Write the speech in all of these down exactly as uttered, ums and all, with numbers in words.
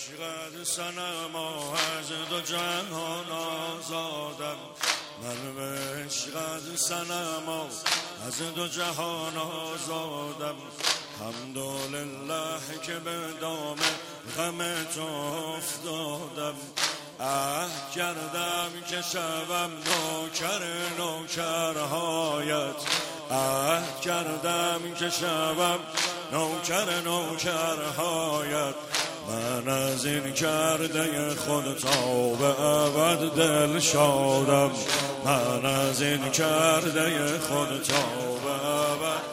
عشقت صنما از دو جهان آزادم، من به عشقت صنما از دو جهان آزادم. حمدالله که به دام غم تو افتادم، عهد کردم که شوم نوکر نوکرهایت، عهد کردم که شوم نوکر نوکرهایت. من از این کرده خود تا به ابد دل شادم، من از این کرده خود تا به ابد.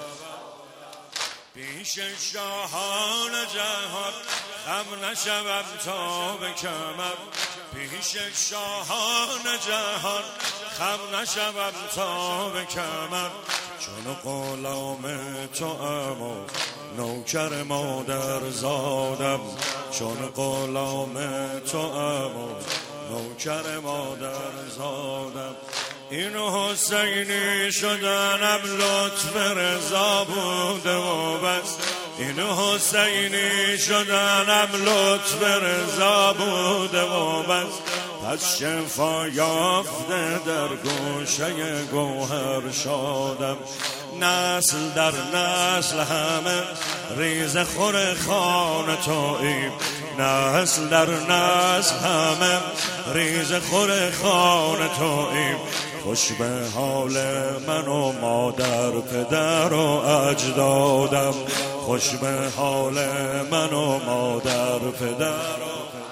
پیش شاهان جهان خم نشوم تا بکمم، پیش شاهان جهان خم نشوم تا بکمم. چون غلام تو اما نوکر مادر زادم، چون غلام تو اما نوکر مادر زادم. این حسینی شدنم لطف رضا بوده و بس، این حسینی شدنم لطف رضا بوده و بس. پس شفا یافته در گوشه گوهر شادم، نسل در نسل همه ریز خور خان توییم، نسل در نسل همه ریز خور خان توییم. خوش به حال من و مادر پدر و اجدادم، خوش به حال من و مادر پدر.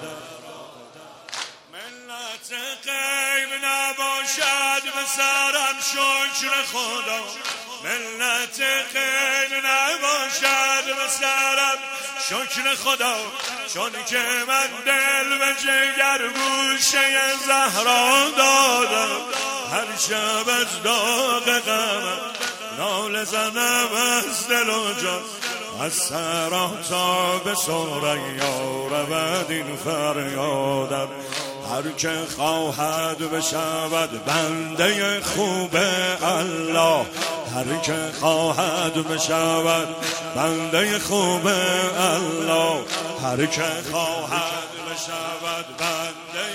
ملت غیب نباشد به سرم شکر خدا، ملت غیب نباشد به سرم شکر خدا. چون که من دل به جگر گوشه زهرا دادم، هر شب از داغ غمم ناله زنم از دل و جان. از سرا تا به ثریا رود این فریادم، هر که خواهد بشود بنده خوب الله، هر که خواهد بشود بنده خوب الله، هر که خواهد بشود بنده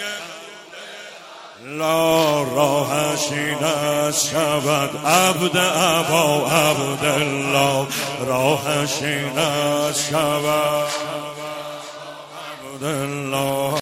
لا راهش این است شود عبد ابا عبدالله، راهش این است شود عبدالله.